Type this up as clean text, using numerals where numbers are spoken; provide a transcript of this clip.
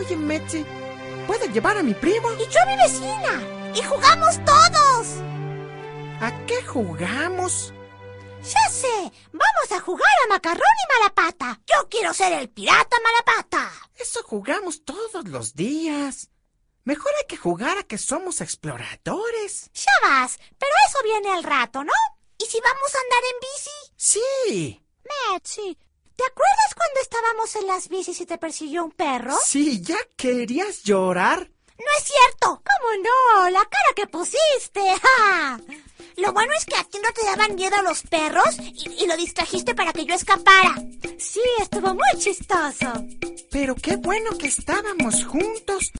Oye, Metzi, ¿puedo llevar a mi primo? Y yo a mi vecina. Y jugamos todos. ¿A qué jugamos? Ya sé, vamos a jugar a macarrón y malapata. Yo quiero ser el pirata malapata. Eso jugamos todos los días. Mejor hay que jugar a que somos exploradores. Ya vas, pero eso viene al rato, ¿no? ¿Y si vamos a andar en bici? Sí. Metzi, ¿te acuerdas cuando estábamos en las bicis y te persiguió un perro? Sí, ¿ya querías llorar? ¡No es cierto! ¿Cómo no? ¡La cara que pusiste! ¡Ja! Lo bueno es que a ti no te daban miedo los perros y lo distrajiste para que yo escapara. Sí, estuvo muy chistoso. Pero qué bueno que estábamos juntos.